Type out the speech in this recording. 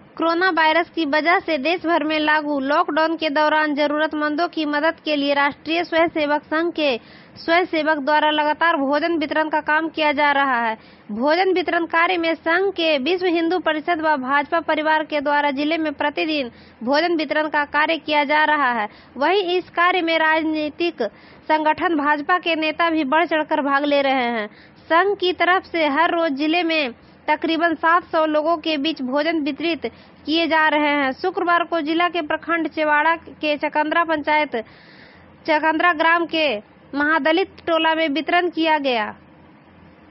Corona virus की वजह से देश भर में लागू लॉकडाउन के दौरान जरूरतमंदों की मदद के लिए राष्ट्रीय स्वयंसेवक संघ के स्वयंसेवक द्वारा लगातार भोजन वितरण का काम किया जा रहा है। भोजन वितरण कार्य में संघ के विश्व हिंदू परिषद व भाजपा परिवार के द्वारा जिले में प्रतिदिन भोजन वितरण का कार्य किया जा रहा है। वहीं इस कार्य में राजनीतिक संगठन भाजपा के नेता भी बढ़ चढ़कर भाग ले रहे हैं। संघ की तरफ से हर रोज जिले में तकरीबन 700 लोगों के बीच भोजन वितरित किए जा रहे हैं। शुक्रवार को जिला के प्रखंड चेवाड़ा के चकंद्रा पंचायत चकंद्रा ग्राम के महादलित टोला में वितरण किया गया।